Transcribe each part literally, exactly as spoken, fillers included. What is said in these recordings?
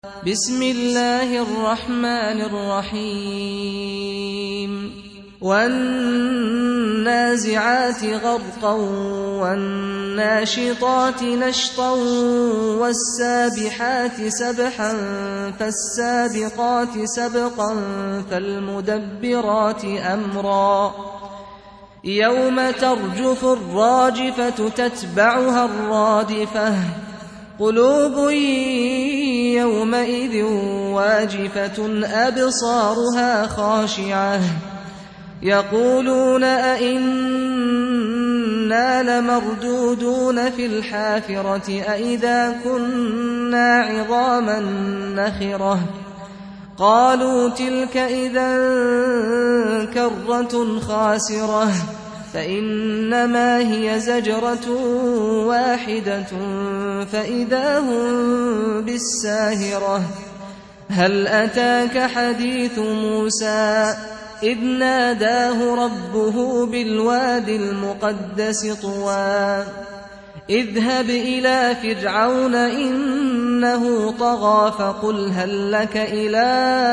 بسم الله الرحمن الرحيم والنازعات غرقا والناشطات نشطا والسابحات سبحا فالسابقات سبقا فالمدبرات أمرا يوم ترجف الراجفة تتبعها الرادفة قلوب يومئذ واجفة أبصارها خاشعة يقولون أئنا لمردودون في الحافرة أئذا كنا عظاما نخرة قالوا تلك إذا كرة خاسرة فإنما هي زجرة واحدة فإذا هم بالساهرة هل أتاك حديث موسى إذ ناداه ربه بالوادي المقدس طوى اذهب إلى فرعون إنه طغى فقل هل لك إلى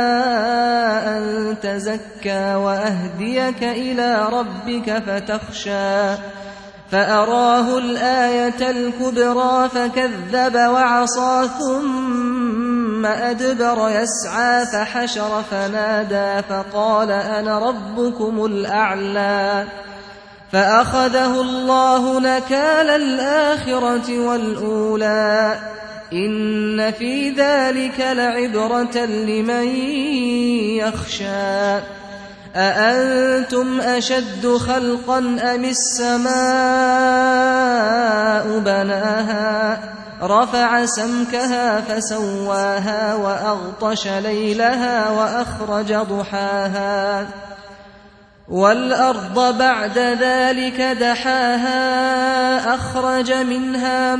أن تزكى وأهديك إلى ربك فتخشى فأراه الآية الكبرى فكذب وعصى ثم أدبر يسعى فحشر فنادى فقال أنا ربكم الأعلى فأخذه الله نكال الآخرة والأولى إن في ذلك لعبرة لمن يخشى أأنتم أشد خلقا أم السماء بناها رفع سمكها فسواها وأغطش ليلها وأخرج ضحاها والأرض بعد ذلك دحاها أخرج منها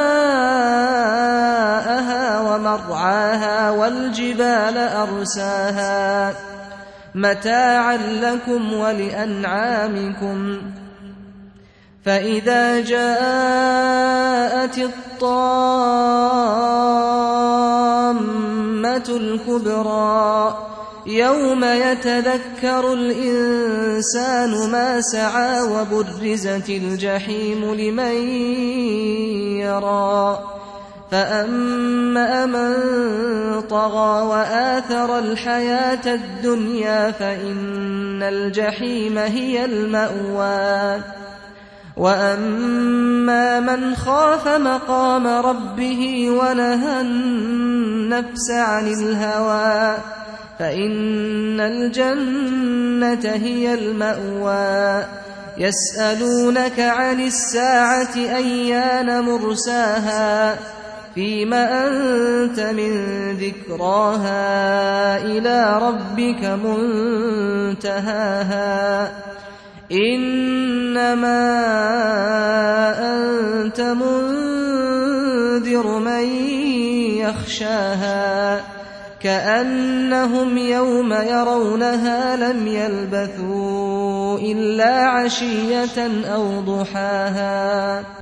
ماءها ومرعاها والجبال أرساها متاعا لكم ولأنعامكم فإذا جاءت الطامة الكبرى يوم يتذكر الإنسان ما سعى وبرزت الجحيم لمن يرى فأما من طغى وآثر الحياة الدنيا فإن الجحيم هي المأوى وأما من خاف مقام ربه ونهى النفس عن الهوى فإن الجنة هي المأوى يسألونك عن الساعة أيان مرساها فيما أنت من ذكراها إلى ربك منتهاها إنما أنت منذر من يخشاها كأنهم يوم يرونها لم يلبثوا إلا عشية أو ضحاها